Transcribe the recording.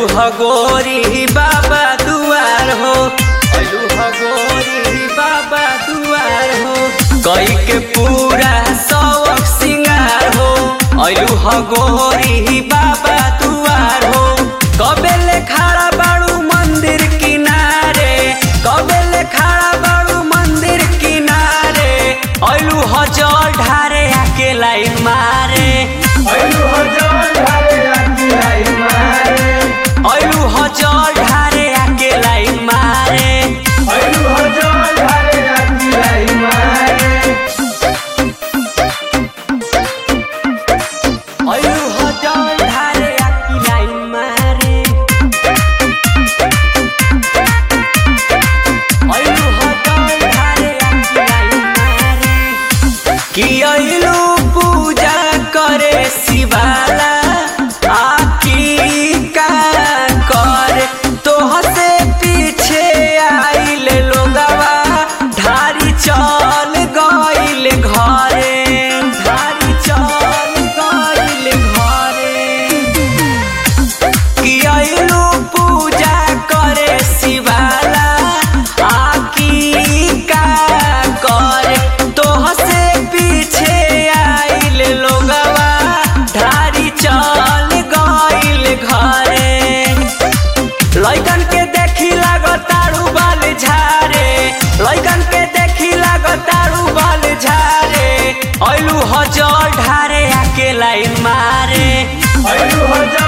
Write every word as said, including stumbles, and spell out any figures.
ह गोरी बाबा दुआर हो, अलू ह गोरी बाबा दुआर हो, कई के पूरा शौक सिंगार हो, अलू ह गोरी बाबा दुआर हो। कबेले खड़ा बाड़ू मंदिर किनारे, कबेले खड़ा बाड़ू मंदिर किनारे, अलू ह जल ढारे आके लाइन मारे, अलू ह जल ढारे आके लाइन मारे, अलू ह जल ढारे आके लाइन मारे, अलू ह जल ढारे आके लाइन मारे, अलू ह जल ढारे आके लाइन मारे, अलू ह जल ढारे आके लाइन मारे। कि अलू पूजा करे शिवाला आकी का करे, तोह से पीछे आइल लोगवा ढारी चल गइल घरे, ढारी चल गइल घरे। कि अलू पूजा करे शिवाला आकी का करे, तोह से पीछे आइल लोगवा ढारी चल गइल घरे। लइकन के देखी लागतारू बाल झारे, लइकन के देखी लागतारू बाल झारे, अलू ह जल ढारे आके लाइन मारे, अलू ह जल